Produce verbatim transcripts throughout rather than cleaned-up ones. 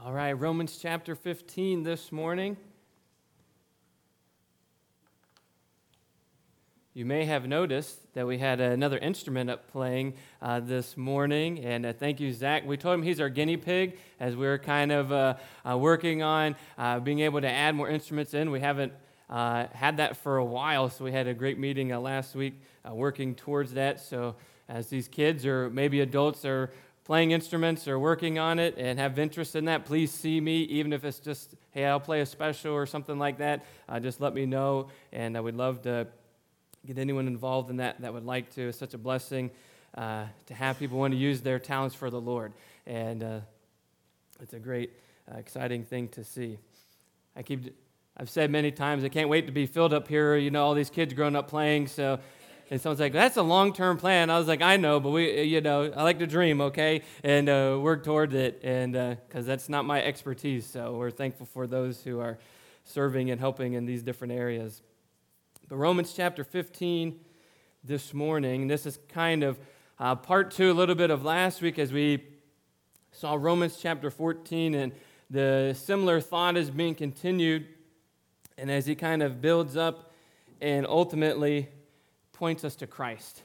All right, Romans chapter fifteen this morning. You may have noticed that we had another instrument up playing uh, this morning, and uh, thank you, Zach. We told him he's our guinea pig as we're kind of uh, uh, working on uh, being able to add more instruments in. We haven't uh, had that for a while, so we had a great meeting uh, last week uh, working towards that. So as these kids or maybe adults are playing instruments or working on it and have interest in that, please see me, even if it's just, hey, I'll play a special or something like that. Uh, just let me know, and I would love to get anyone involved in that that would like to. It's such a blessing uh, to have people want to use their talents for the Lord, and uh, it's a great, uh, exciting thing to see. I keep, I've said many times, I can't wait to be filled up here. You know, all these kids growing up playing. So, and someone's like, "That's a long-term plan." I was like, "I know, but we, you know, I like to dream, okay, and uh, work towards it, and because uh, that's not my expertise." So we're thankful for those who are serving and helping in these different areas. But Romans chapter fifteen this morning, this is kind of uh, part two, a little bit of last week as we saw Romans chapter fourteen, and the similar thought is being continued, and as he kind of builds up and ultimately points us to Christ.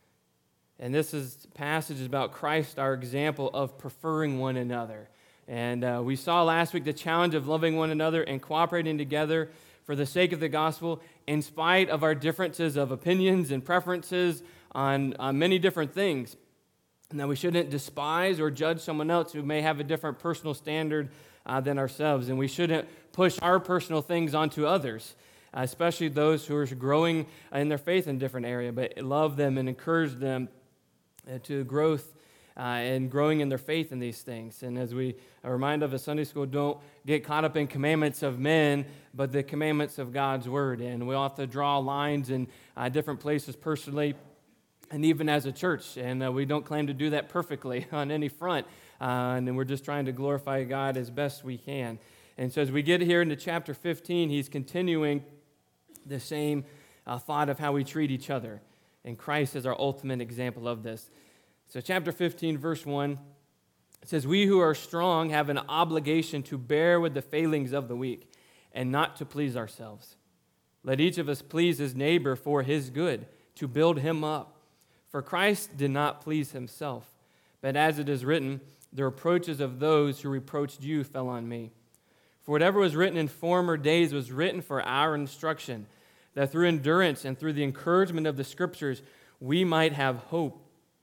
And this is passage is about Christ, our example of preferring one another. And uh, we saw last week the challenge of loving one another and cooperating together for the sake of the gospel, in spite of our differences of opinions and preferences on, on many different things. And that we shouldn't despise or judge someone else who may have a different personal standard uh, than ourselves. And we shouldn't push our personal things onto others, uh, especially those who are growing in their faith in different areas, but love them and encourage them uh, to growth Uh, and growing in their faith in these things. And as we remind of at Sunday school, don't get caught up in commandments of men, but the commandments of God's word. And we have to draw lines in uh, different places personally and even as a church. And uh, we don't claim to do that perfectly on any front. Uh, and we're just trying to glorify God as best we can. And so as we get here into chapter fifteen, he's continuing the same uh, thought of how we treat each other. And Christ is our ultimate example of this. So chapter fifteen, verse one, it says, "We who are strong have an obligation to bear with the failings of the weak and not to please ourselves. Let each of us please his neighbor for his good, to build him up. For Christ did not please himself, but as it is written, the reproaches of those who reproached you fell on me. For whatever was written in former days was written for our instruction, that through endurance and through the encouragement of the Scriptures we might have hope.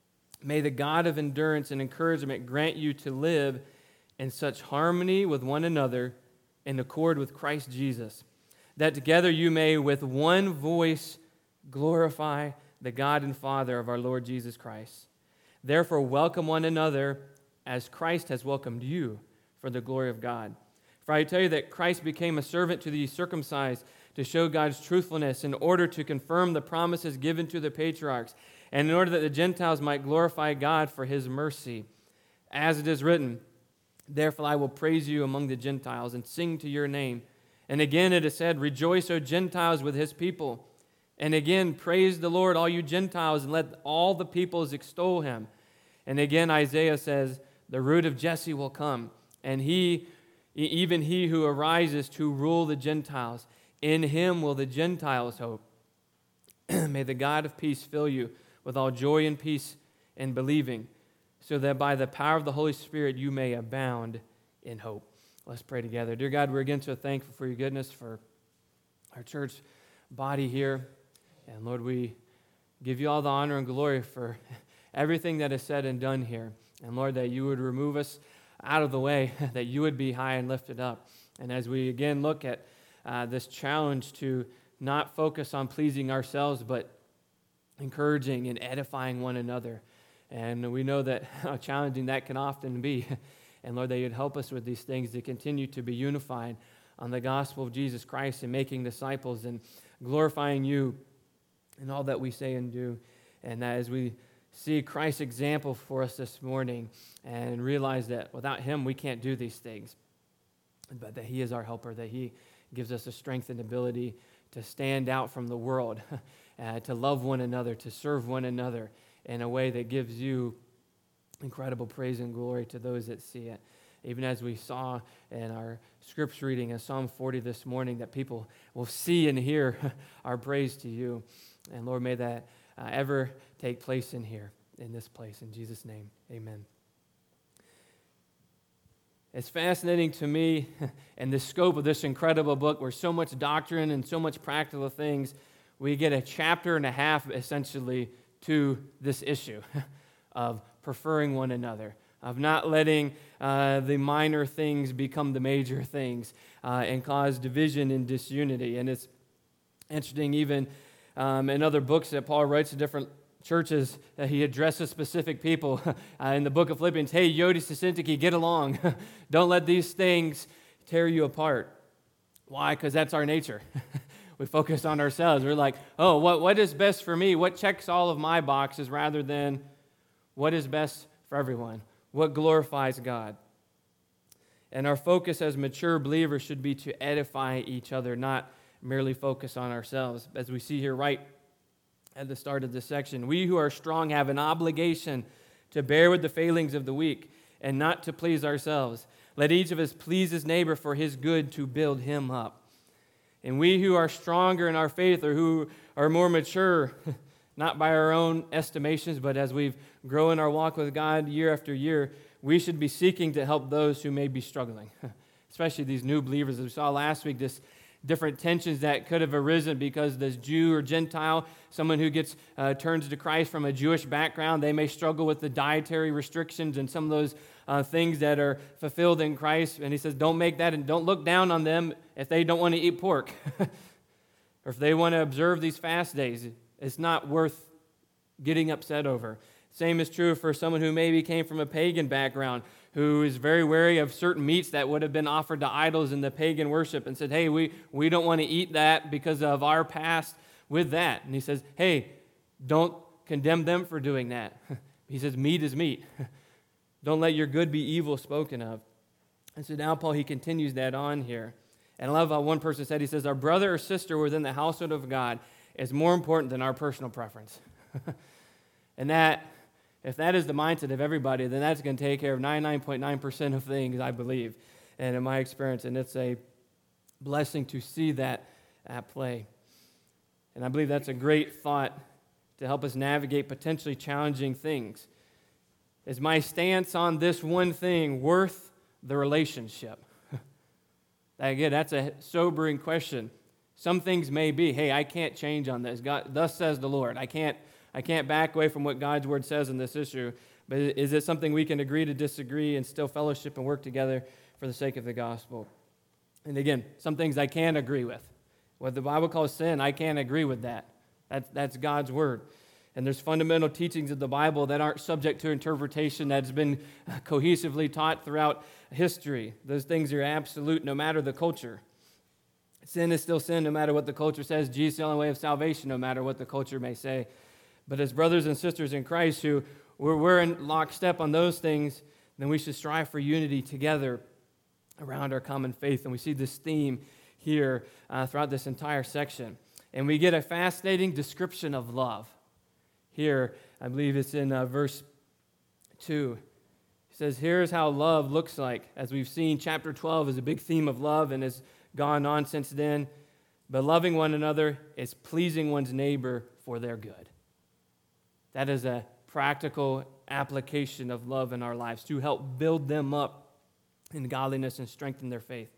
May the God of endurance and encouragement grant you to live in such harmony with one another in accord with Christ Jesus, that together you may with one voice glorify the God and Father of our Lord Jesus Christ. Therefore welcome one another as Christ has welcomed you for the glory of God. For I tell you that Christ became a servant to the circumcised to show God's truthfulness in order to confirm the promises given to the patriarchs, and in order that the Gentiles might glorify God for his mercy. As it is written, therefore I will praise you among the Gentiles and sing to your name. And again it is said, rejoice, O Gentiles, with his people. And again, praise the Lord, all you Gentiles, and let all the peoples extol him. And again Isaiah says, the root of Jesse will come, and he, even he who arises to rule the Gentiles. In him will the Gentiles hope. May the God of peace fill you with all joy and peace in believing, so that by the power of the Holy Spirit you may abound in hope." Let's pray together. Dear God, we're again so thankful for your goodness, for our church body here. And Lord, we give you all the honor and glory for everything that is said and done here. And Lord, that you would remove us out of the way, that you would be high and lifted up. And as we again look at uh, this challenge to not focus on pleasing ourselves, but encouraging and edifying one another. And we know that how challenging that can often be. And Lord, that you'd help us with these things to continue to be unified on the gospel of Jesus Christ and making disciples and glorifying you in all that we say and do. And that as we see Christ's example for us this morning and realize that without him we can't do these things, but that he is our helper, that he gives us the strength and ability to stand out from the world, uh, to love one another, to serve one another in a way that gives you incredible praise and glory to those that see it. even as we saw in our scripture reading in Psalm forty this morning, that people will see and hear our praise to you. And Lord, may that uh, ever take place in here, in this place. In Jesus' name, amen. It's fascinating to me in the scope of this incredible book where so much doctrine and so much practical things, we get a chapter and a half essentially to this issue of preferring one another, of not letting uh, the minor things become the major things uh, and cause division and disunity. And it's interesting even um, in other books that Paul writes to different churches, uh, he addresses specific people. uh, in the book of Philippians, hey, Euodias and Syntyche, get along. Don't let these things tear you apart. Why? Because that's our nature. We focus on ourselves. We're like, oh, what, what is best for me? What checks all of my boxes rather than what is best for everyone? What glorifies God? And our focus as mature believers should be to edify each other, not merely focus on ourselves. As we see here right at the start of this section, we who are strong have an obligation to bear with the failings of the weak and not to please ourselves. Let each of us please his neighbor for his good, to build him up. And we who are stronger in our faith, or who are more mature, not by our own estimations, but as we've grown in our walk with God year after year, we should be seeking to help those who may be struggling, especially these new believers. As we saw last week, this different tensions that could have arisen because this Jew or Gentile, someone who gets uh, turns to Christ from a Jewish background, they may struggle with the dietary restrictions and some of those uh, things that are fulfilled in Christ. And he says, don't make that and don't look down on them if they don't want to eat pork or if they want to observe these fast days. It's not worth getting upset over. Same is true for someone who maybe came from a pagan background, who is very wary of certain meats that would have been offered to idols in the pagan worship and said, hey, we, we don't want to eat that because of our past with that. And he says, hey, don't condemn them for doing that. He says, meat is meat. Don't let your good be evil spoken of. And so now Paul, he continues that on here. And I love how one person said, he says, our brother or sister within the household of God is more important than our personal preference. And that, if that is the mindset of everybody, then that's going to take care of ninety-nine point nine percent of things, I believe, and in my experience. And it's a blessing to see that at play. And I believe that's a great thought to help us navigate potentially challenging things. Is my stance on this one thing worth the relationship? Again, that's a sobering question. Some things may be, hey, I can't change on this. God, thus says the Lord. I can't I can't back away from what God's word says in this issue. But is it something we can agree to disagree and still fellowship and work together for the sake of the gospel? And again, some things I can agree with. What the Bible calls sin, I can't agree with that. That's, that's God's word. And there's fundamental teachings of the Bible that aren't subject to interpretation, that's been cohesively taught throughout history. Those things are absolute no matter the culture. Sin is still sin no matter what the culture says. Jesus is the only way of salvation no matter what the culture may say. But as brothers and sisters in Christ who we're, we're in lockstep on those things, then we should strive for unity together around our common faith. And we see this theme here uh, throughout this entire section. And we get a fascinating description of love. Here, I believe it's in uh, verse two. He says, here's how love looks like. As we've seen, chapter twelve is a big theme of love and has gone on since then. But loving one another is pleasing one's neighbor for their good. That is a practical application of love in our lives to help build them up in godliness and strengthen their faith.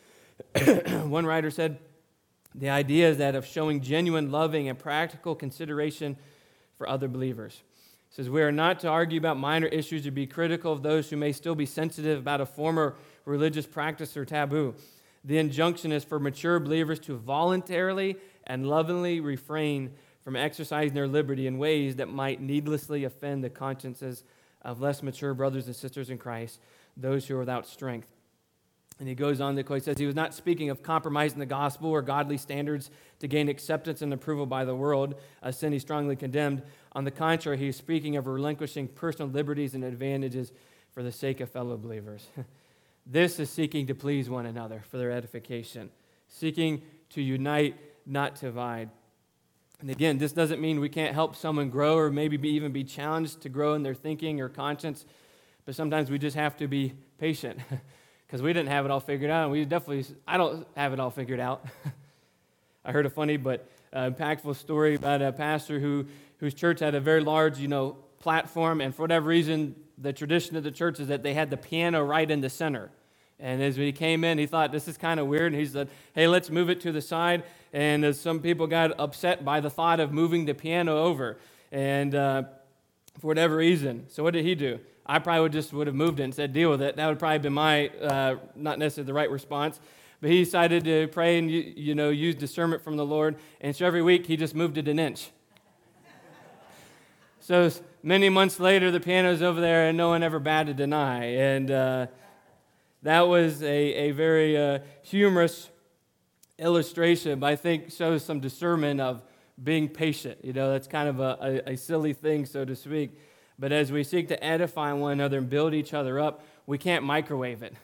One writer said, the idea is that of showing genuine loving and practical consideration for other believers. He says, we are not to argue about minor issues or be critical of those who may still be sensitive about a former religious practice or taboo. The injunction is for mature believers to voluntarily and lovingly refrain from exercising their liberty in ways that might needlessly offend the consciences of less mature brothers and sisters in Christ, those who are without strength. And he goes on to quote, he says, he was not speaking of compromising the gospel or godly standards to gain acceptance and approval by the world, a sin he strongly condemned. On the contrary, he is speaking of relinquishing personal liberties and advantages for the sake of fellow believers. This is seeking to please one another for their edification, seeking to unite, not to divide. And again, this doesn't mean we can't help someone grow or maybe be, even be challenged to grow in their thinking or conscience. But sometimes we just have to be patient because we didn't have it all figured out. And we definitely, I don't have it all figured out. I heard a funny but uh, impactful story about a pastor who whose church had a very large, you know, platform, and for whatever reason, the tradition of the church is that they had the piano right in the center. And as he came in, he thought, this is kind of weird, and he said, hey, let's move it to the side. And as some people got upset by the thought of moving the piano over, and uh, for whatever reason. So what did he do? I probably would just would have moved it and said, deal with it. That would probably be my, uh, not necessarily the right response. But he decided to pray and, you, you know, use discernment from the Lord. And so every week, he just moved it an inch. So many months later, the piano's over there, and no one ever batted an eye. And uh, that was a, a very uh, humorous illustration, but I think shows some discernment of being patient. You know, that's kind of a, a, a silly thing, so to speak. But as we seek to edify one another and build each other up, we can't microwave it.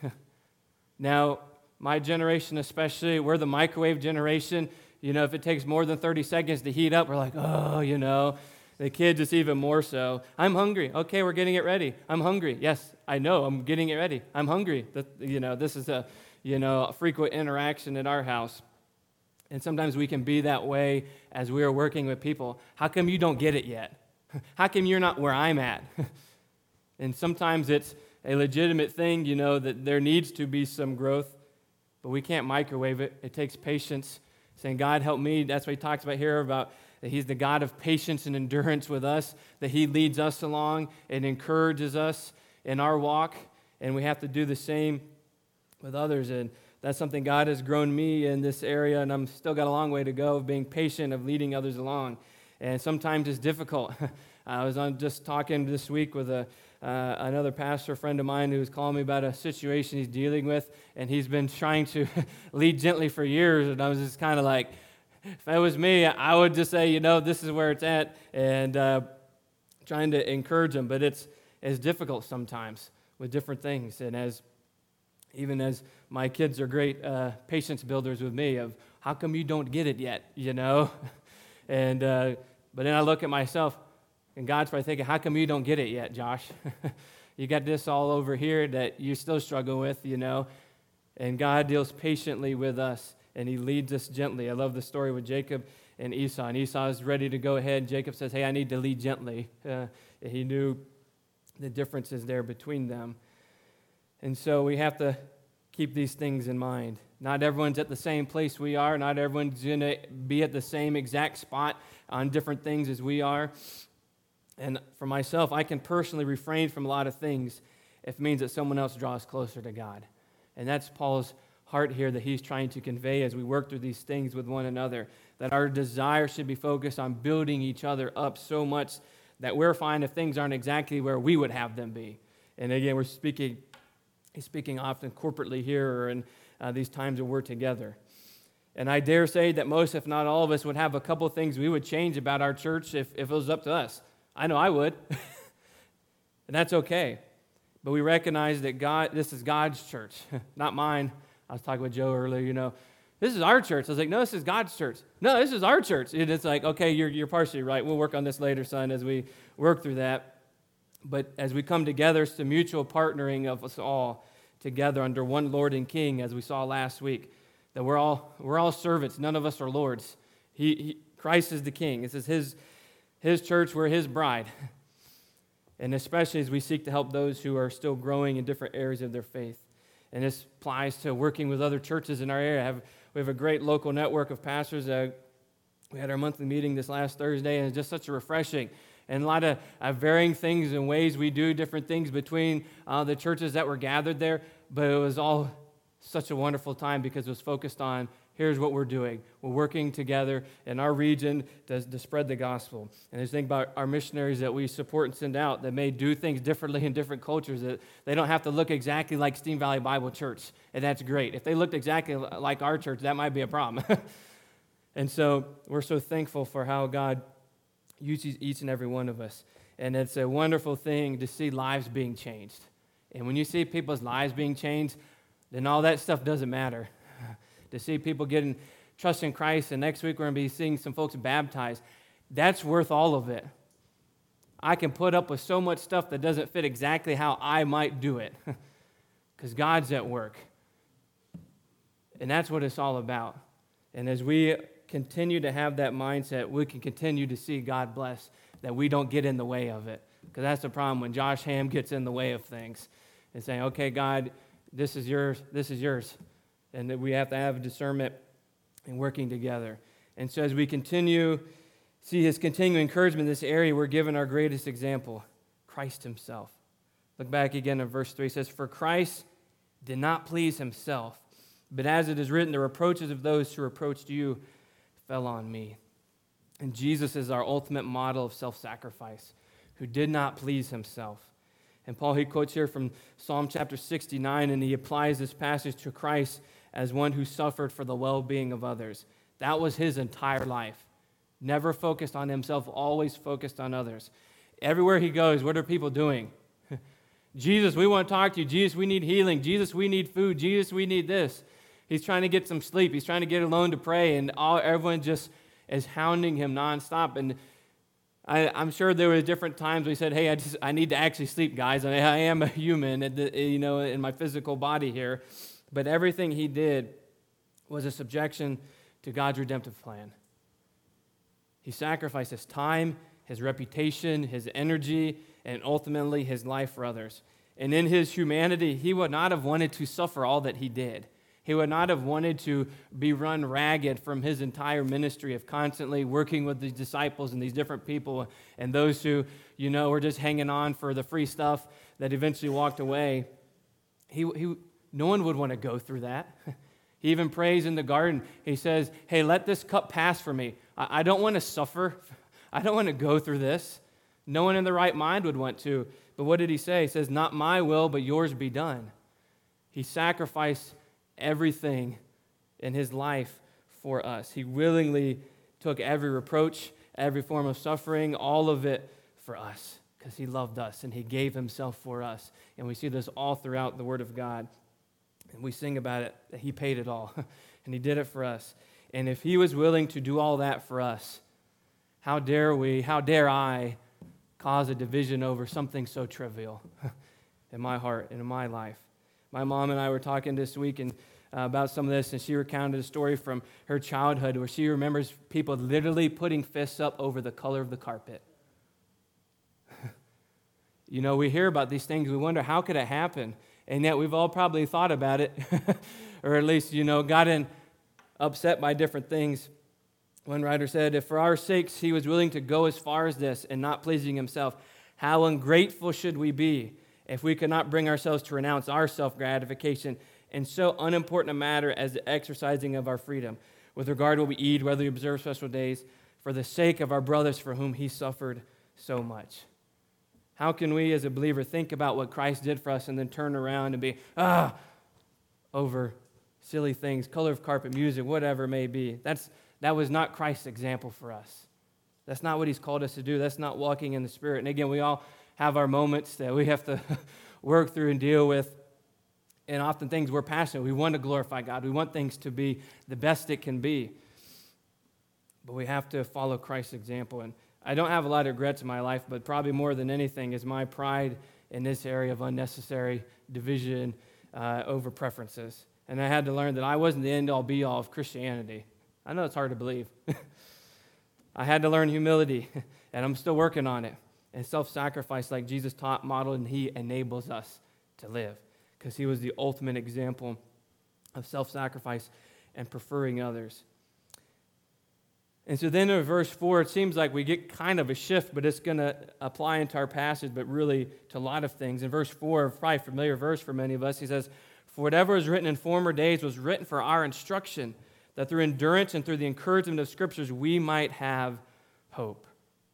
Now, my generation especially, we're the microwave generation. You know, if it takes more than thirty seconds to heat up, we're like, oh, you know. The kids, it's even more so. I'm hungry. Okay, we're getting it ready. I'm hungry. Yes, I know. I'm getting it ready. I'm hungry. That, you know, this is a, you know, a frequent interaction in our house. And sometimes we can be that way as we are working with people. How come you don't get it yet? How come you're not where I'm at? And sometimes it's a legitimate thing, you know, that there needs to be some growth, but we can't microwave it. It takes patience. Saying, God, help me. That's what he talks about here, about that he's the God of patience and endurance with us, that he leads us along and encourages us in our walk, and we have to do the same with others. And that's something God has grown me in this area, and I'm still got a long way to go of being patient, of leading others along. And sometimes it's difficult. I was on just talking this week with a uh, another pastor friend of mine who was calling me about a situation he's dealing with, and he's been trying to lead gently for years, and I was just kind of like, if it was me, I would just say, you know, this is where it's at, and uh, trying to encourage them. But it's, it's difficult sometimes with different things. And as even as my kids are great uh, patience builders with me of, how come you don't get it yet, you know? and uh, But then I look at myself, and God's probably thinking, how come you don't get it yet, Josh? You got this all over here that you still struggle with, you know? And God deals patiently with us, and he leads us gently. I love the story with Jacob and Esau. And Esau is ready to go ahead. Jacob says, hey, I need to lead gently. Uh, he knew the differences there between them. And so we have to keep these things in mind. Not everyone's at the same place we are. Not everyone's going to be at the same exact spot on different things as we are. And for myself, I can personally refrain from a lot of things if it means that someone else draws closer to God. And that's Paul's heart here that he's trying to convey as we work through these things with one another, that our desire should be focused on building each other up so much that we're fine if things aren't exactly where we would have them be. And again, we're speaking he's speaking often corporately here or in uh, these times that we're together. And I dare say that most, if not all of us, would have a couple things we would change about our church if, if it was up to us. I know I would. And that's okay. But we recognize that God, this is God's church, not mine. I was talking with Joe earlier, you know, this is our church. I was like, no, this is God's church. No, this is our church. And it's like, okay, you're, you're partially right. We'll work on this later, son, as we work through that. But as we come together, it's the mutual partnering of us all together under one Lord and King, as we saw last week, that we're all we're all servants. None of us are lords. He, he Christ is the King. This is his, his church. We're his bride. And especially as we seek to help those who are still growing in different areas of their faith. And this applies to working with other churches in our area. Have, we have a great local network of pastors. Uh, we had our monthly meeting this last Thursday, and it's just such a refreshing and a lot of uh, varying things and ways we do different things between uh, the churches that were gathered there. But it was all such a wonderful time because it was focused on, here's what we're doing. We're working together in our region to, to spread the gospel. And just think about our missionaries that we support and send out that may do things differently in different cultures. That they don't have to look exactly like Steam Valley Bible Church, and that's great. If they looked exactly like our church, that might be a problem. And so we're so thankful for how God uses each and every one of us. And it's a wonderful thing to see lives being changed. And when you see people's lives being changed, then all that stuff doesn't matter. To see people getting trust in Christ, and next week we're going to be seeing some folks baptized, that's worth all of it. I can put up with so much stuff that doesn't fit exactly how I might do it because God's at work. And that's what it's all about. And as we continue to have that mindset, we can continue to see God bless, that we don't get in the way of it. Because that's the problem when Josh Ham gets in the way of things and saying, okay, God, this is yours, this is yours. And that we have to have discernment and working together. And so as we continue, see his continuing encouragement in this area, we're given our greatest example, Christ himself. Look back again in verse three. It says, for Christ did not please himself, but as it is written, the reproaches of those who reproached you fell on me. And Jesus is our ultimate model of self-sacrifice, who did not please himself. And Paul, he quotes here from Psalm chapter sixty-nine, and he applies this passage to Christ as one who suffered for the well-being of others. That was his entire life. Never focused on himself, always focused on others. Everywhere he goes, what are people doing? Jesus, we want to talk to you. Jesus, we need healing. Jesus, we need food. Jesus, we need this. He's trying to get some sleep. He's trying to get alone to pray, and all everyone just is hounding him nonstop. And I, I'm sure there were different times we said, hey, I just I need to actually sleep, guys. I, I am a human, you know, in my physical body here. But everything he did was a subjection to God's redemptive plan. He sacrificed his time, his reputation, his energy, and ultimately his life for others. And in his humanity, he would not have wanted to suffer all that he did. He would not have wanted to be run ragged from his entire ministry of constantly working with these disciples and these different people and those who, you know, were just hanging on for the free stuff that eventually walked away. He, he, no one would want to go through that. He even prays in the garden. He says, hey, let this cup pass for me. I, I don't want to suffer. I don't want to go through this. No one in the right mind would want to. But what did he say? He says, not my will, but yours be done. He sacrificed everything in his life for us. He willingly took every reproach, every form of suffering, all of it for us because he loved us and he gave himself for us. And we see this all throughout the Word of God. And we sing about it, that he paid it all and he did it for us. And if he was willing to do all that for us, how dare we, how dare I cause a division over something so trivial in my heart and in my life? My mom and I were talking this week and, uh, about some of this, and she recounted a story from her childhood where she remembers people literally putting fists up over the color of the carpet. You know, we hear about these things, we wonder, how could it happen? And yet we've all probably thought about it, or at least, you know, gotten upset by different things. One writer said, if for our sakes he was willing to go as far as this and not pleasing himself, how ungrateful should we be if we could not bring ourselves to renounce our self-gratification in so unimportant a matter as the exercising of our freedom, with regard to what we eat, whether we observe special days, for the sake of our brothers for whom he suffered so much. How can we as a believer think about what Christ did for us and then turn around and be, ah, over silly things, color of carpet, music, whatever it may be? That's, that was not Christ's example for us. That's not what he's called us to do. That's not walking in the Spirit. And again, we all have our moments that we have to work through and deal with. And often things we're passionate. We want to glorify God. We want things to be the best it can be. But we have to follow Christ's example. And I don't have a lot of regrets in my life, but probably more than anything is my pride in this area of unnecessary division uh, over preferences. And I had to learn that I wasn't the end-all, be-all of Christianity. I know it's hard to believe. I had to learn humility, and I'm still working on it. And self-sacrifice like Jesus taught, modeled, and he enables us to live because he was the ultimate example of self-sacrifice and preferring others. And so then in verse four, it seems like we get kind of a shift, but it's going to apply into our passage, but really to a lot of things. In verse four, probably a familiar verse for many of us, he says, for whatever was written in former days was written for our instruction, that through endurance and through the encouragement of Scriptures we might have hope.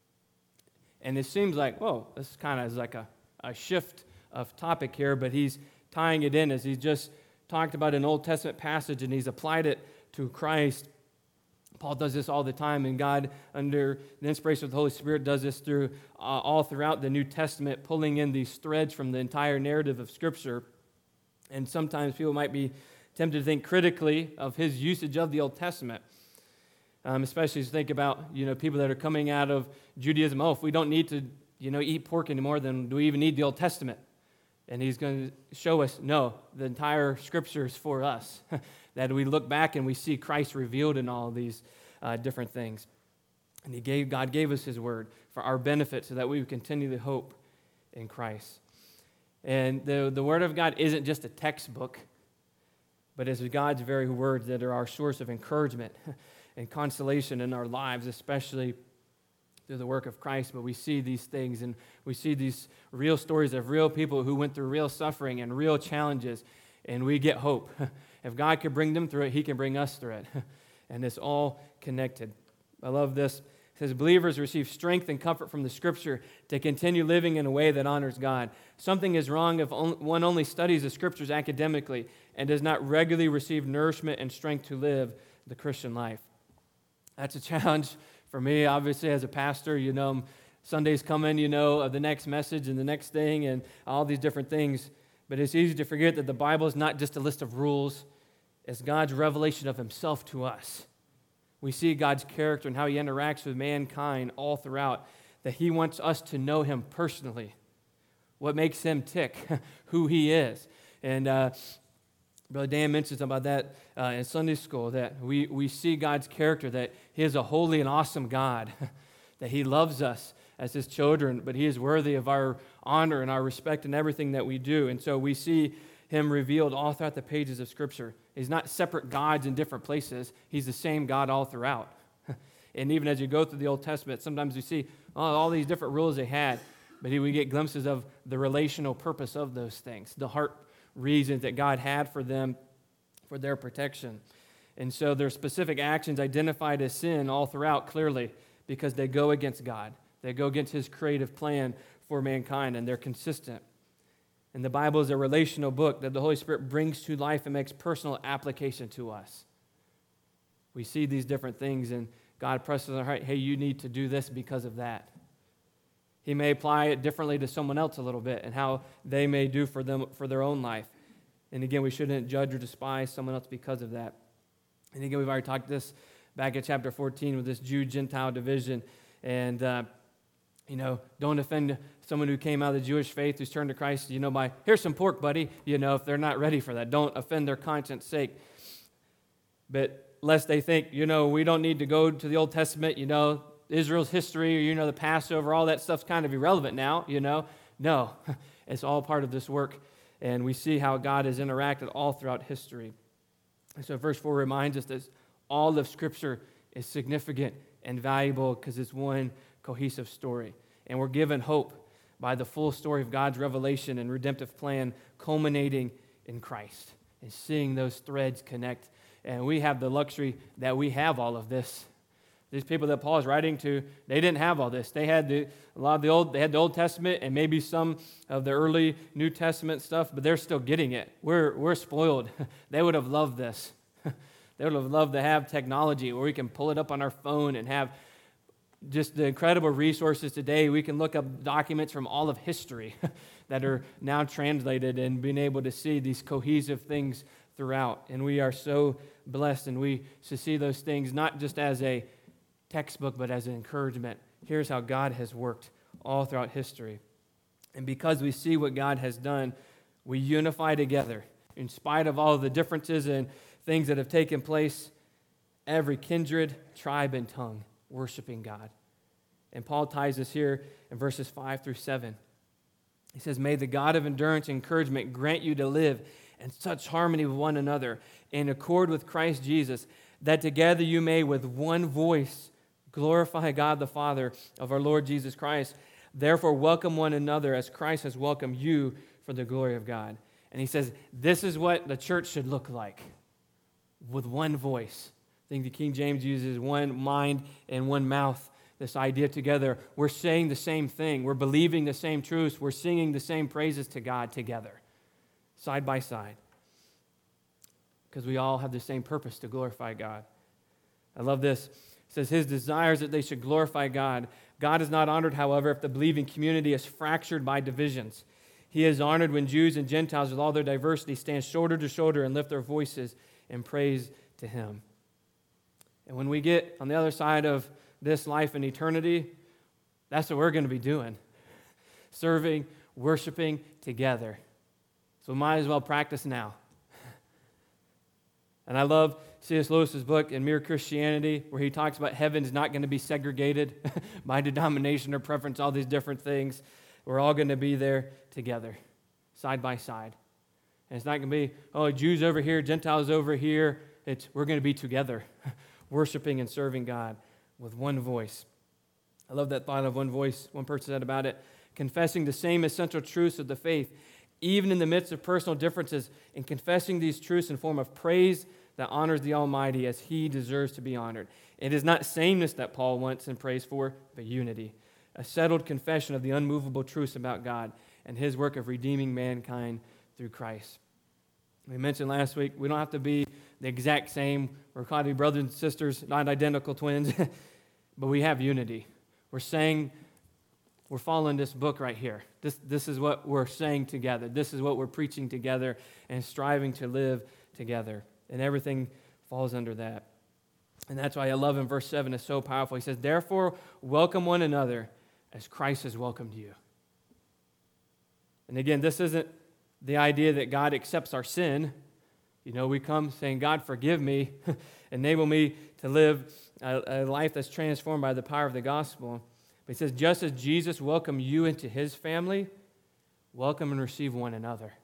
And it seems like, whoa, this kind of is like a, a shift of topic here, but he's tying it in as he's just talked about an Old Testament passage and he's applied it to Christ. Paul does this all the time, and God, under the inspiration of the Holy Spirit, does this through uh, all throughout the New Testament, pulling in these threads from the entire narrative of Scripture. And sometimes people might be tempted to think critically of his usage of the Old Testament. Um, especially as you think about, you know, people that are coming out of Judaism. Oh, if we don't need to, you know, eat pork anymore, then do we even need the Old Testament? And he's going to show us, no, the entire Scripture is for us. That we look back and we see Christ revealed in all of these uh, different things. And he gave, God gave us his word for our benefit so that we would continue to hope in Christ. And the, the word of God isn't just a textbook, but it's God's very words that are our source of encouragement and consolation in our lives, especially through the work of Christ. But we see these things, and we see these real stories of real people who went through real suffering and real challenges, and we get hope. If God can bring them through it, he can bring us through it. And it's all connected. I love this. It says, believers receive strength and comfort from the Scripture to continue living in a way that honors God. Something is wrong if one only studies the Scriptures academically and does not regularly receive nourishment and strength to live the Christian life. That's a challenge for me, obviously, as a pastor. You know, Sunday's coming, you know, of the next message and the next thing and all these different things. But it's easy to forget that the Bible is not just a list of rules. It's God's revelation of himself to us. We see God's character and how he interacts with mankind all throughout, that he wants us to know him personally, what makes him tick, who he is. And uh, Brother Dan mentions about that uh, in Sunday school, that we, we see God's character, that he is a holy and awesome God, that he loves us as his children, but he is worthy of our honor and our respect in everything that we do. And so we see him revealed all throughout the pages of Scripture. He's not separate gods in different places. He's the same God all throughout. And even as you go through the Old Testament, sometimes you see oh, all these different rules they had, but we get glimpses of the relational purpose of those things, the heart reasons that God had for them, for their protection. And so there are specific actions identified as sin all throughout clearly because they go against God. They go against his creative plan for mankind, and they're consistent. And the Bible is a relational book that the Holy Spirit brings to life and makes personal application to us. We see these different things, and God presses on our heart, hey, you need to do this because of that. He may apply it differently to someone else a little bit and how they may do for them for their own life. And again, we shouldn't judge or despise someone else because of that. And again, we've already talked this back at chapter fourteen with this Jew-Gentile division. And, uh, you know, don't offend someone who came out of the Jewish faith who's turned to Christ, you know, by, here's some pork, buddy, you know, if they're not ready for that. Don't offend their conscience sake. But lest they think, you know, we don't need to go to the Old Testament, you know, Israel's history, or, you know, the Passover, all that stuff's kind of irrelevant now, you know. No, it's all part of this work. And we see how God has interacted all throughout history. And so verse four reminds us that all of Scripture is significant and valuable because it's one cohesive story. And we're given hope by the full story of God's revelation and redemptive plan culminating in Christ and seeing those threads connect. And we have the luxury that we have all of this. These people that Paul is writing to, they didn't have all this. They had the, a lot of the old, they had the Old Testament and maybe some of the early New Testament stuff, but they're still getting it. We're, we're spoiled. They would have loved this. They would have loved to have technology where we can pull it up on our phone and have just the incredible resources today. We can look up documents from all of history that are now translated and being able to see these cohesive things throughout. And we are so blessed, and we should see those things not just as a textbook, but as an encouragement. Here's how God has worked all throughout history. And because we see what God has done, we unify together. In spite of all of the differences and things that have taken place, every kindred, tribe, and tongue worshiping God. And Paul ties us here in verses five through seven. He says, may the God of endurance and encouragement grant you to live in such harmony with one another, in accord with Christ Jesus, that together you may with one voice glorify God the Father of our Lord Jesus Christ. Therefore welcome one another as Christ has welcomed you for the glory of God. And he says, this is what the church should look like, with one voice. I think the King James uses one mind and one mouth, this idea together. We're saying the same thing. We're believing the same truths. We're singing the same praises to God together, side by side, because we all have the same purpose to glorify God. I love this. It says, his desire is that they should glorify God. God is not honored, however, if the believing community is fractured by divisions. He is honored when Jews and Gentiles, with all their diversity, stand shoulder to shoulder and lift their voices in praise to him. And when we get on the other side of this life in eternity, that's what we're going to be doing. serving, worshiping together. So we might as well practice now. And I love C S Lewis's book, In Mere Christianity, where he talks about heaven's not going to be segregated by denomination or preference, all these different things. We're all going to be there together, side by side. And it's not going to be, oh, Jews over here, Gentiles over here. It's we're going to be together, worshiping and serving God with one voice. I love that thought of one voice. One person said about it, confessing the same essential truths of the faith, even in the midst of personal differences, and confessing these truths in form of praise that honors the Almighty as He deserves to be honored. It is not sameness that Paul wants and prays for, but unity, a settled confession of the unmovable truths about God and His work of redeeming mankind through Christ. We mentioned last week, we don't have to be the exact same. We're called to be brothers and sisters, not identical twins, but we have unity. We're saying, we're following this book right here. This, this is what we're saying together. This is what we're preaching together and striving to live together. And everything falls under that. And that's why I love in verse seven, it's so powerful. He says, therefore, welcome one another as Christ has welcomed you. And again, this isn't the idea that God accepts our sin. You know, we come saying, God, forgive me, enable me to live a, a life that's transformed by the power of the gospel. But he says, just as Jesus welcomed you into His family, welcome and receive one another.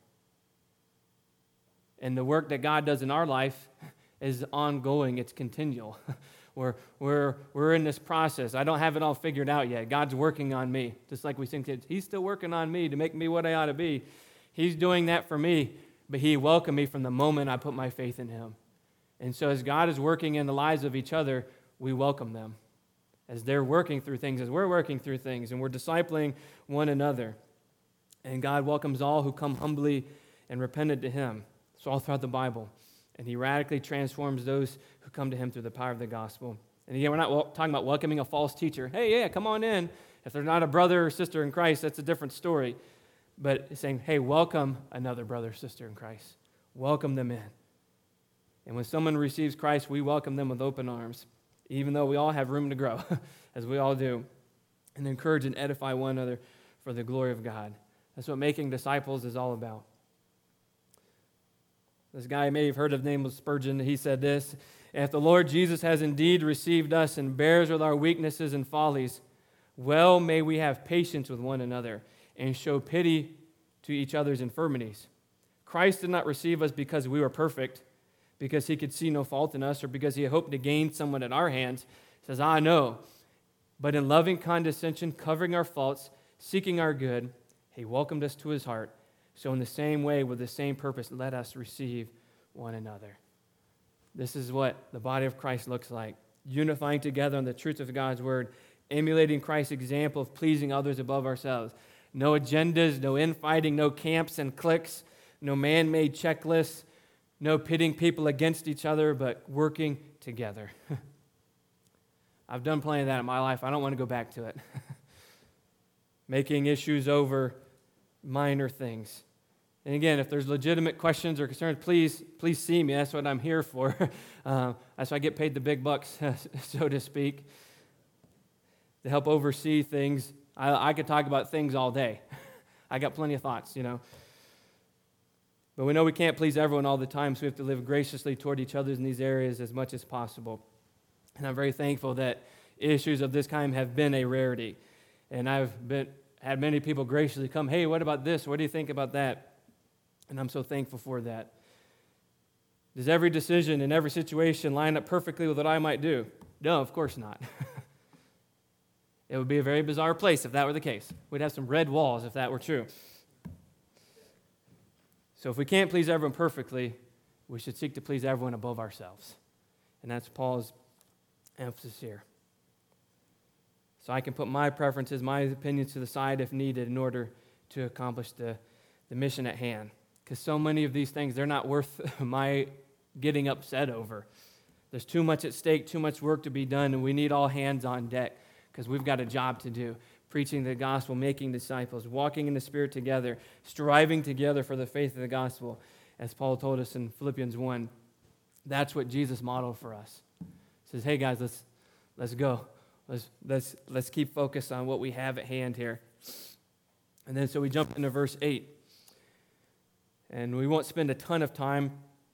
And the work that God does in our life is ongoing. It's continual. We're, we're, we're in this process. I don't have it all figured out yet. God's working on me. Just like we sing kids, He's still working on me to make me what I ought to be. He's doing that for me, but He welcomed me from the moment I put my faith in Him. And so as God is working in the lives of each other, we welcome them. As they're working through things, as we're working through things, and we're discipling one another. And God welcomes all who come humbly and repentant to Him. It's all throughout the Bible. And He radically transforms those who come to Him through the power of the gospel. And again, we're not talking about welcoming a false teacher. Hey, yeah, come on in. If they're not a brother or sister in Christ, that's a different story. But it's saying, hey, welcome another brother or sister in Christ. Welcome them in. And when someone receives Christ, we welcome them with open arms, even though we all have room to grow, as we all do, and encourage and edify one another for the glory of God. That's what making disciples is all about. This guy you may have heard of, name was Spurgeon. He said this, if the Lord Jesus has indeed received us and bears with our weaknesses and follies, well may we have patience with one another and show pity to each other's infirmities. Christ did not receive us because we were perfect, because He could see no fault in us, or because He hoped to gain someone at our hands. He says, I know. But in loving condescension, covering our faults, seeking our good, He welcomed us to His heart. So in the same way, with the same purpose, let us receive one another. This is what the body of Christ looks like, unifying together on the truth of God's word, emulating Christ's example of pleasing others above ourselves. No agendas, no infighting, no camps and cliques, no man-made checklists, no pitting people against each other, but working together. I've done plenty of that in my life. I don't want to go back to it. Making issues over minor things. And again, if there's legitimate questions or concerns, please, please see me. That's what I'm here for. uh, that's why I get paid the big bucks, so to speak, to help oversee things. I, I could talk about things all day. I got plenty of thoughts, you know. But we know we can't please everyone all the time, so we have to live graciously toward each other in these areas as much as possible. And I'm very thankful that issues of this kind have been a rarity. And I've been had many people graciously come, hey, what about this? What do you think about that? And I'm so thankful for that. Does every decision in every situation line up perfectly with what I might do? No, of course not. It would be a very bizarre place if that were the case. We'd have some red walls if that were true. So if we can't please everyone perfectly, we should seek to please everyone above ourselves. And that's Paul's emphasis here. So I can put my preferences, my opinions to the side if needed in order to accomplish the, the mission at hand. Because so many of these things, they're not worth my getting upset over. There's too much at stake, too much work to be done, and we need all hands on deck because we've got a job to do. Preaching the gospel, making disciples, walking in the Spirit together, striving together for the faith of the gospel. As Paul told us in Philippians one, that's what Jesus modeled for us. He says, hey guys, let's let's go. Let's, let's, let's keep focused on what we have at hand here. And then so we jump into verse eight. And we won't spend a ton of time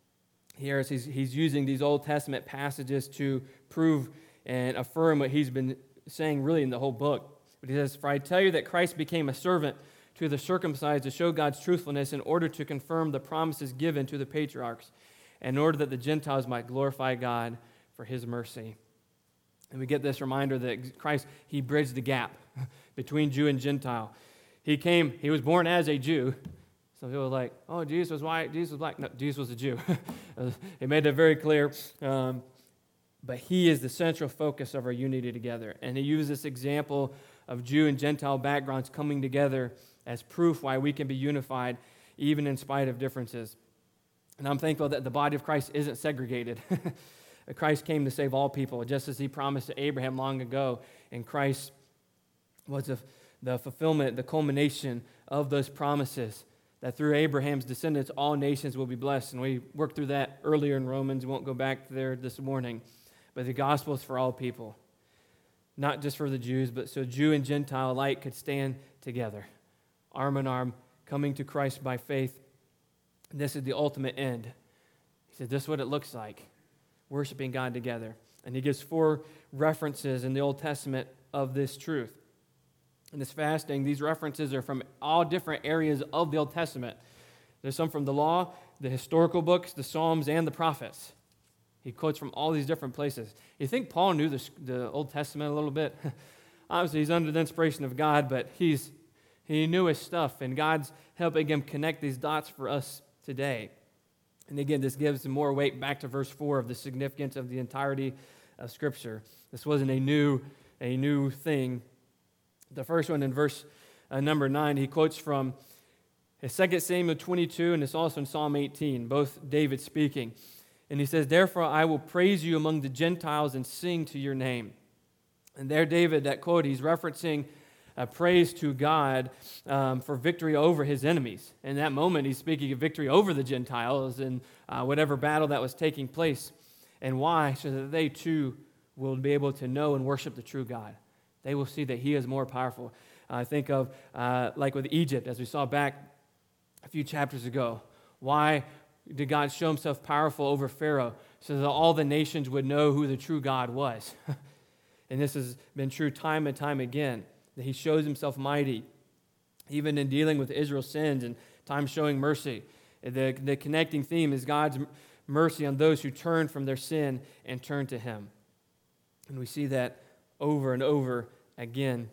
here as he's, he's using these Old Testament passages to prove and affirm what he's been saying really in the whole book. But he says, "For I tell you that Christ became a servant to the circumcised to show God's truthfulness in order to confirm the promises given to the patriarchs, in order that the Gentiles might glorify God for his mercy." And we get this reminder that Christ, he bridged the gap between Jew and Gentile. He came, he was born as a Jew. Some people are like, oh, Jesus was white, Jesus was black. No, Jesus was a Jew. He made that very clear. Um, but he is the central focus of our unity together. And he used this example of Jew and Gentile backgrounds coming together as proof why we can be unified even in spite of differences. And I'm thankful that the body of Christ isn't segregated. Christ came to save all people, just as he promised to Abraham long ago. And Christ was the, the fulfillment, the culmination of those promises, that through Abraham's descendants, all nations will be blessed. And we worked through that earlier in Romans. We won't go back there this morning. But the gospel is for all people, not just for the Jews, but so Jew and Gentile alike could stand together, arm in arm, coming to Christ by faith. And this is the ultimate end. He said, this is what it looks like, worshiping God together. And he gives four references in the Old Testament of this truth. In this fasting, these references are from all different areas of the Old Testament. There's some from the law, the historical books, the Psalms, and the prophets. He quotes from all these different places. You think Paul knew the, the Old Testament a little bit? Obviously, he's under the inspiration of God, but he's he knew his stuff, and God's helping him connect these dots for us today. And again, this gives more weight back to verse four of the significance of the entirety of Scripture. This wasn't a new, a new thing. The first one in verse uh, number nine, he quotes from Second Samuel twenty-two, and it's also in Psalm eighteen, both David speaking. And he says, "Therefore I will praise you among the Gentiles and sing to your name." And there, David, that quote, he's referencing uh, praise to God um, for victory over his enemies. In that moment, he's speaking of victory over the Gentiles in uh, whatever battle that was taking place. And why? So that they too will be able to know and worship the true God. They will see that he is more powerful. I uh, think of, uh, like with Egypt, as we saw back a few chapters ago. Why did God show himself powerful over Pharaoh? So that all the nations would know who the true God was. And this has been true time and time again, that he shows himself mighty, even in dealing with Israel's sins and times showing mercy. The, the connecting theme is God's mercy on those who turn from their sin and turn to him. And we see that over and over again.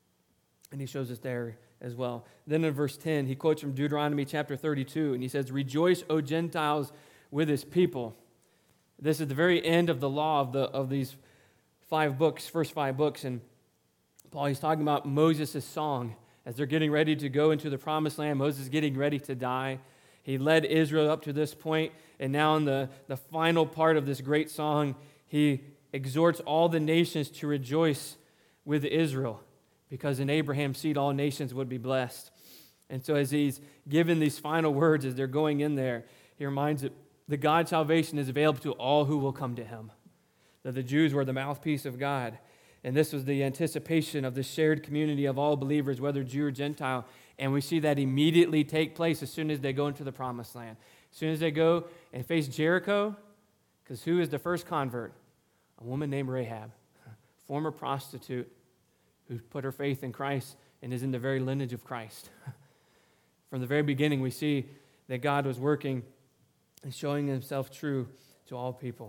And he shows us there as well. Then in verse ten, he quotes from Deuteronomy chapter thirty-two, and he says, "Rejoice, O Gentiles, with his people." This is the very end of the law of the of these five books, first five books. And Paul, he's talking about Moses' song. As they're getting ready to go into the promised land, Moses is getting ready to die. He led Israel up to this point, and now in the, the final part of this great song, he exhorts all the nations to rejoice with Israel, because in Abraham's seed all nations would be blessed. And so as he's given these final words, as they're going in there, he reminds that the God's salvation is available to all who will come to him. That the Jews were the mouthpiece of God. And this was the anticipation of the shared community of all believers, whether Jew or Gentile. And we see that immediately take place as soon as they go into the promised land. As soon as they go and face Jericho, because who is the first convert? A woman named Rahab, former prostitute, who put her faith in Christ and is in the very lineage of Christ. From the very beginning, we see that God was working and showing himself true to all people.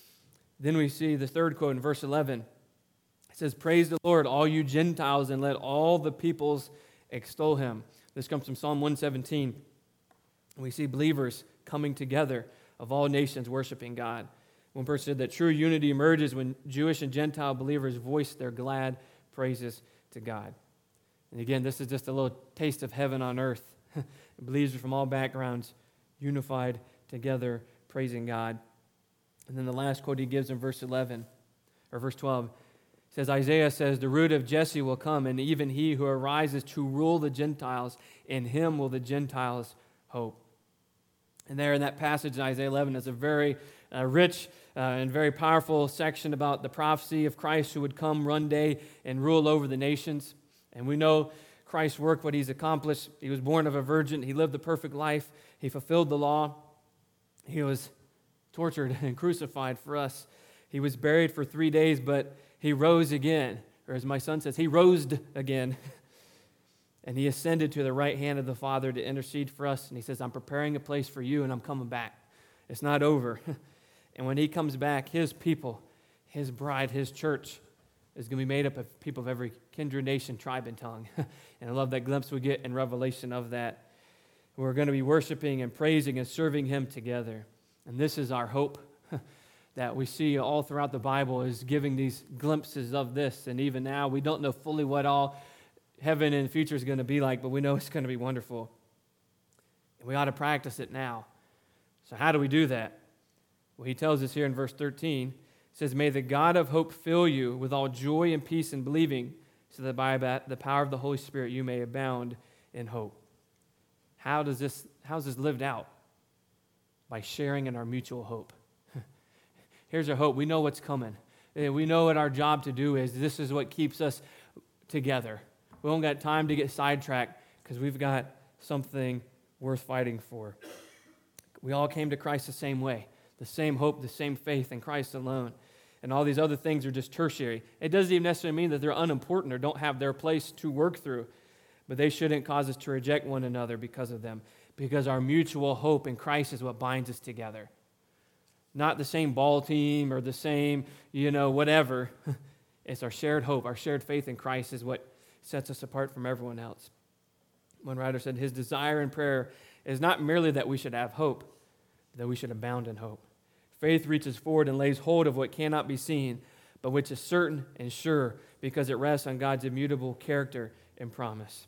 Then we see the third quote in verse eleven. It says, "Praise the Lord, all you Gentiles, and let all the peoples extol him." This comes from Psalm one seventeen. We see believers coming together of all nations worshiping God. One person said that true unity emerges when Jewish and Gentile believers voice their glad praises to God. And again, this is just a little taste of heaven on earth. Believers from all backgrounds unified together, praising God. And then the last quote he gives in verse eleven, or verse twelve, says, Isaiah says, "The root of Jesse will come, and even he who arises to rule the Gentiles, in him will the Gentiles hope." And there in that passage in Isaiah eleven is a very uh, rich uh, and very powerful section about the prophecy of Christ who would come one day and rule over the nations. And we know Christ's work, what he's accomplished. He was born of a virgin. He lived the perfect life. He fulfilled the law. He was tortured and crucified for us. He was buried for three days, but he rose again. Or as my son says, he rose again. And he ascended to the right hand of the Father to intercede for us. And he says, I'm preparing a place for you, and I'm coming back. It's not over. And when he comes back, his people, his bride, his church, is going to be made up of people of every kindred, nation, tribe, and tongue. And I love that glimpse we get in Revelation of that. We're going to be worshiping and praising and serving him together. And this is our hope that we see all throughout the Bible, is giving these glimpses of this. And even now, we don't know fully what all heaven in the future is going to be like, but we know it's going to be wonderful. And we ought to practice it now. So how do we do that? Well, he tells us here in verse thirteen, it says, may the God of hope fill you with all joy and peace in believing, so that by the power of the Holy Spirit you may abound in hope. How does this, how is this lived out? By sharing in our mutual hope. Here's our hope. We know what's coming. We know what our job to do is. This is what keeps us together. We don't got time to get sidetracked because we've got something worth fighting for. We all came to Christ the same way. The same hope, the same faith in Christ alone. And all these other things are just tertiary. It doesn't even necessarily mean that they're unimportant or don't have their place to work through. But they shouldn't cause us to reject one another because of them. Because our mutual hope in Christ is what binds us together. Not the same ball team or the same, you know, whatever. It's our shared hope, our shared faith in Christ is what sets us apart from everyone else. One writer said, his desire and prayer is not merely that we should have hope, but that we should abound in hope. Faith reaches forward and lays hold of what cannot be seen, but which is certain and sure because it rests on God's immutable character and promise.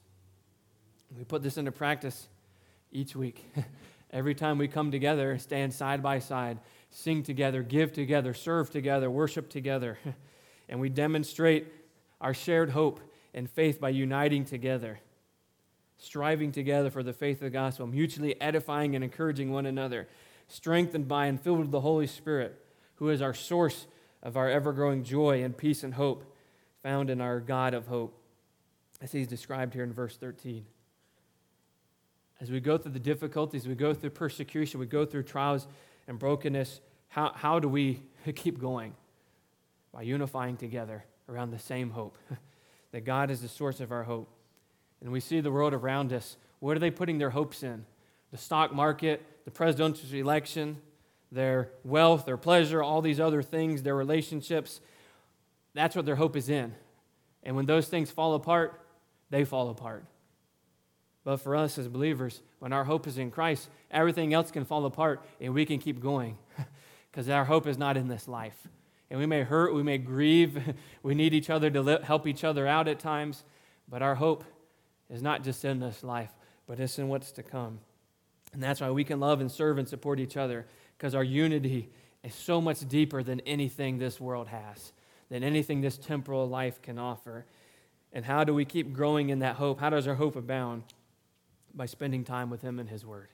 We put this into practice each week. Every time we come together, stand side by side, sing together, give together, serve together, worship together. And we demonstrate our shared hope and faith by uniting together, striving together for the faith of the gospel, mutually edifying and encouraging one another, strengthened by and filled with the Holy Spirit, who is our source of our ever-growing joy and peace and hope found in our God of hope, as he's described here in verse thirteen. As we go through the difficulties, we go through persecution, we go through trials and brokenness, how, how do we keep going? By unifying together around the same hope, that God is the source of our hope. And we see the world around us. What are they putting their hopes in? The stock market, the presidential election, their wealth, their pleasure, all these other things, their relationships. That's what their hope is in. And when those things fall apart, they fall apart. But for us as believers, when our hope is in Christ, everything else can fall apart and we can keep going because our hope is not in this life. And we may hurt, we may grieve, we need each other to help each other out at times, but our hope is not just in this life, but it's in what's to come. And that's why we can love and serve and support each other, because our unity is so much deeper than anything this world has, than anything this temporal life can offer. And how do we keep growing in that hope? How does our hope abound? By spending time with him and his word.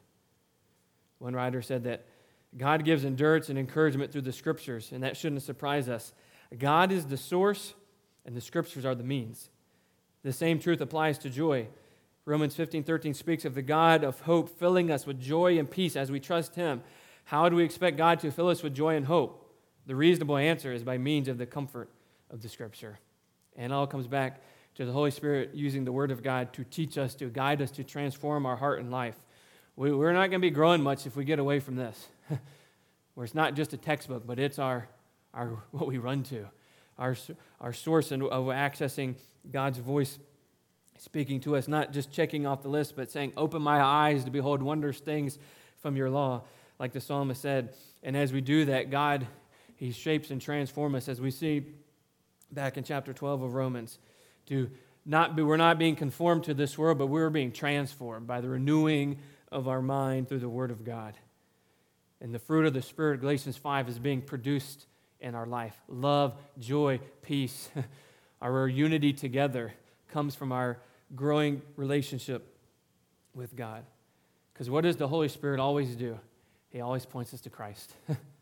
One writer said that God gives endurance and encouragement through the scriptures, and that shouldn't surprise us. God is the source, and the scriptures are the means. The same truth applies to joy. Romans fifteen thirteen speaks of the God of hope filling us with joy and peace as we trust him. How do we expect God to fill us with joy and hope? The reasonable answer is by means of the comfort of the scripture. And it all comes back to the Holy Spirit using the Word of God to teach us, to guide us, to transform our heart and life. We, we're not going to be growing much if we get away from this, where it's not just a textbook, but it's our, our what we run to, our, our source of accessing God's voice speaking to us, not just checking off the list, but saying, open my eyes to behold wondrous things from your law, like the psalmist said. And as we do that, God, he shapes and transforms us, as we see back in chapter twelve of Romans. To not be, we're not being conformed to this world, but we're being transformed by the renewing of our mind through the Word of God. And the fruit of the Spirit, Galatians five, is being produced in our life. Love, joy, peace. Our unity together comes from our growing relationship with God. Because what does the Holy Spirit always do? He always points us to Christ.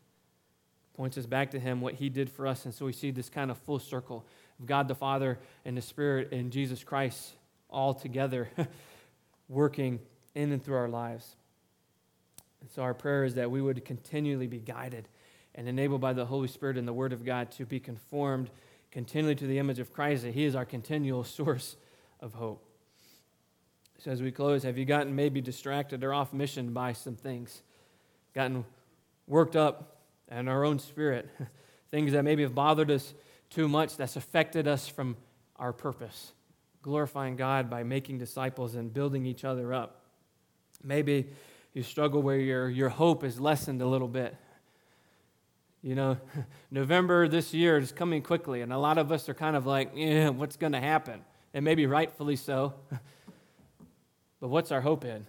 Points us back to him, what he did for us. And so we see this kind of full circle of God the Father and the Spirit and Jesus Christ all together working in and through our lives. And so our prayer is that we would continually be guided and enabled by the Holy Spirit and the Word of God to be conformed continually to the image of Christ, that He is our continual source of hope. So as we close, have you gotten maybe distracted or off mission by some things? Gotten worked up in our own spirit? Things that maybe have bothered us too much, that's affected us from our purpose, glorifying God by making disciples and building each other up. Maybe you struggle where your, your hope is lessened a little bit. You know, November this year is coming quickly, and a lot of us are kind of like, yeah, what's going to happen? And maybe rightfully so. But what's our hope in?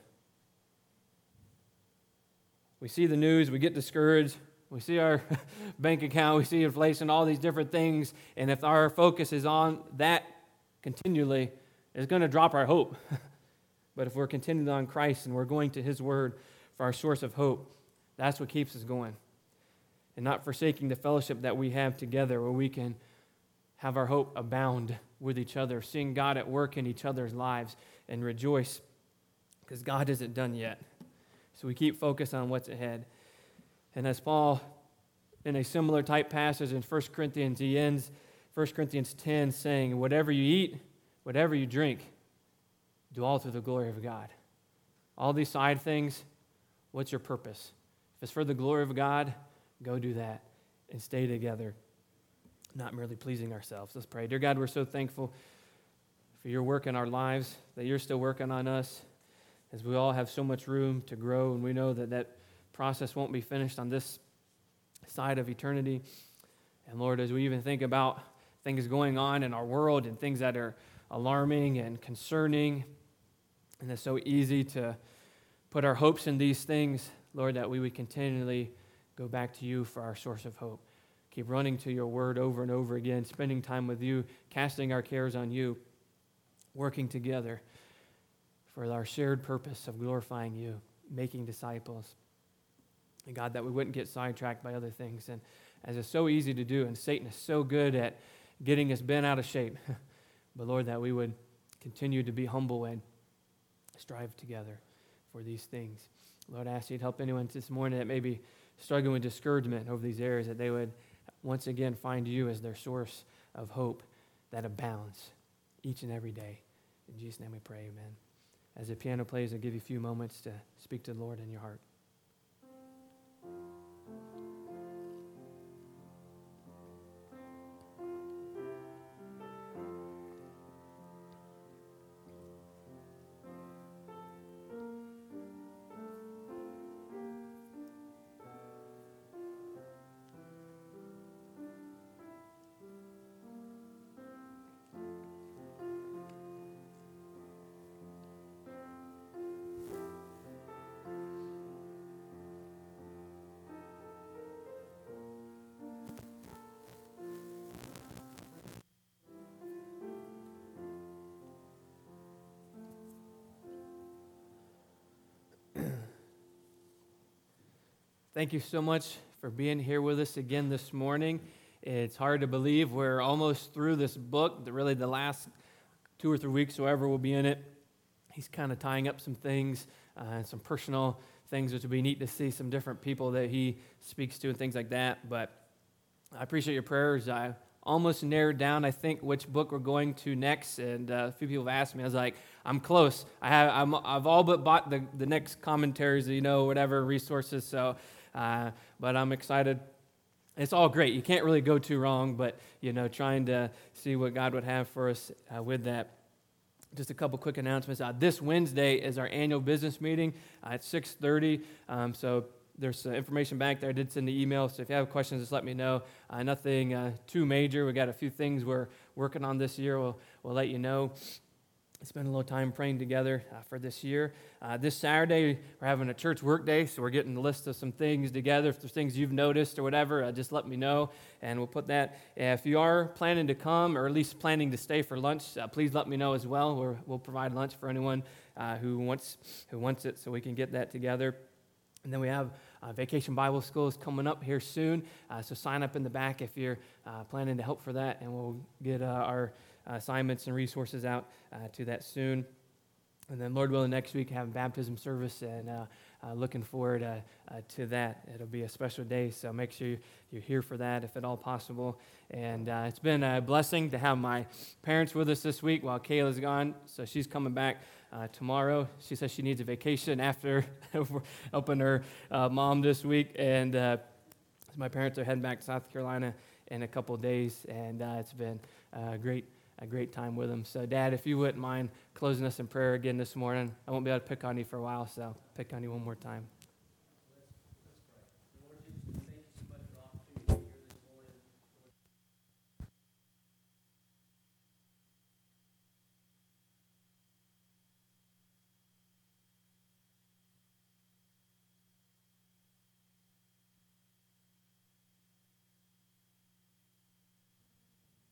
We see the news, we get discouraged, we see our bank account, we see inflation, all these different things, and if our focus is on that continually, it's going to drop our hope. But if we're continuing on Christ and we're going to His Word for our source of hope, that's what keeps us going. And not forsaking the fellowship that we have together, where we can have our hope abound with each other, seeing God at work in each other's lives, and rejoice because God isn't done yet. So we keep focused on what's ahead. And as Paul, in a similar type passage in First Corinthians, he ends First Corinthians ten saying, whatever you eat, whatever you drink, do all through the glory of God. All these side things, what's your purpose? If it's for the glory of God, go do that and stay together, not merely pleasing ourselves. Let's pray. Dear God, we're so thankful for your work in our lives, that you're still working on us, as we all have so much room to grow, and we know that that process won't be finished on this side of eternity. And Lord, as we even think about things going on in our world and things that are alarming and concerning, and it's so easy to put our hopes in these things, Lord, that we would continually go back to you for our source of hope. Keep running to your word over and over again, spending time with you, casting our cares on you, working together for our shared purpose of glorifying you, making disciples. And God, that we wouldn't get sidetracked by other things. And as it's so easy to do, and Satan is so good at getting us bent out of shape, but Lord, that we would continue to be humble and strive together for these things. Lord, I ask you to help anyone this morning that may be struggling with discouragement over these areas, that they would once again find you as their source of hope that abounds each and every day. In Jesus' name we pray, amen. As the piano plays, I'll give you a few moments to speak to the Lord in your heart. Thank you so much for being here with us again this morning. It's hard to believe we're almost through this book, the, really the last two or three weeks, however we'll be in it. He's kind of tying up some things, uh, some personal things, which would be neat to see some different people that he speaks to and things like that. But I appreciate your prayers. I almost narrowed down, I think, which book we're going to next, and uh, a few people have asked me. I was like, I'm close. I have, I'm, I've all but bought the, the next commentaries, you know, whatever resources, so... Uh, but I'm excited. It's all great. You can't really go too wrong, but, you know, trying to see what God would have for us uh, with that. Just a couple quick announcements. Uh, this Wednesday is our annual business meeting uh, at six thirty. Um, so there's uh, information back there. I did send the email, so if you have questions, just let me know. Uh, nothing uh, too major. We got a few things we're working on this year. We'll, we'll let you know. Spend a little time praying together uh, for this year. Uh, this Saturday, we're having a church work day, so we're getting a list of some things together. If there's things you've noticed or whatever, uh, just let me know, and we'll put that. If you are planning to come, or at least planning to stay for lunch, uh, please let me know as well. We're, we'll provide lunch for anyone uh, who wants who wants it, so we can get that together. And then we have uh, Vacation Bible School is coming up here soon, uh, so sign up in the back if you're uh, planning to help for that, and we'll get uh, our assignments and resources out uh, to that soon. And then, Lord willing, next week have a baptism service, and uh, uh, looking forward uh, uh, to that. It'll be a special day, so make sure you're here for that if at all possible. And uh, it's been a blessing to have my parents with us this week while Kayla's gone, so she's coming back uh, tomorrow. She says she needs a vacation after helping her uh, mom this week, and uh, my parents are heading back to South Carolina in a couple days, and uh, it's been uh, great. a great time with them. So, Dad, if you wouldn't mind closing us in prayer again this morning. I won't be able to pick on you for a while, so pick on you one more time.